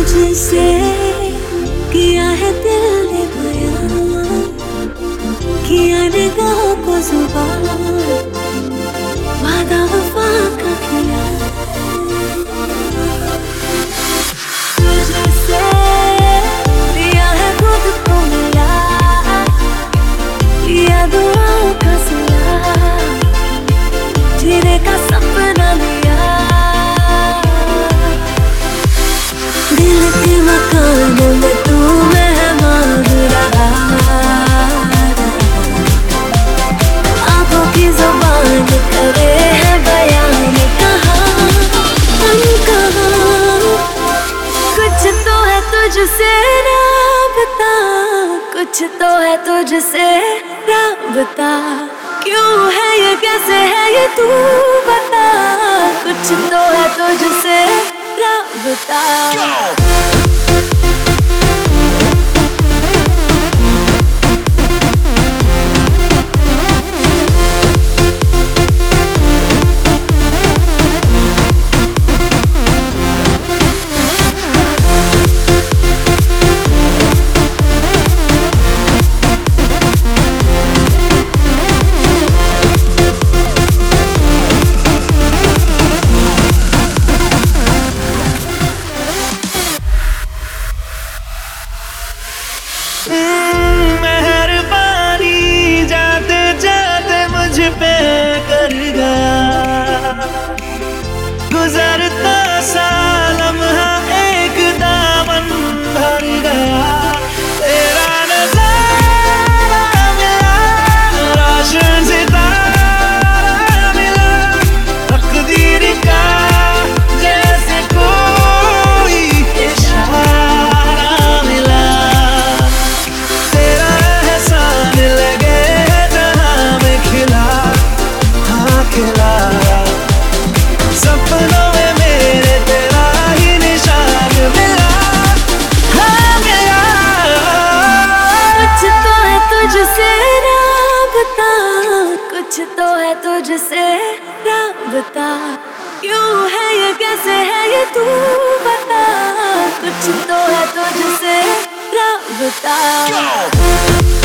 तुझसे किया है दिल ने बयां, किया निगाहों को जुबान, वादा वफा का किया। तुझसे लिया है खुद को मिला, लिया दुआओं का सिला, जीने का सपना लिया। दिल के मकान में तू मेहमान रहा, आंखों की जुबान करे है बयान कहाँ हम कहाँ। कुछ तो है तुझसे राबता, कुछ तो है तुझसे राबता, क्यों है ये कैसे है ये तू बता। कुछ तो है तुझसे राबता। मेहरबानी जाते जाते मुझ पे कर गया, गुजरता सा लम्हा एक दामन भर गया। तेरा नजारा मिला, रोशन सितारा मिला, तकदीर का जैसे कोई इशारा मिला। तेरा एहसान लगे जहां में खिला, हाँ खिला। सपनों में मेरे तेरा ही निशान मिला, हाँ मिला। कुछ तो है तुझसे राबता, कुछ तो है तुझसे राबता, क्यों है ये कैसे है ये तू बता। कुछ तो है तुझसे राबता।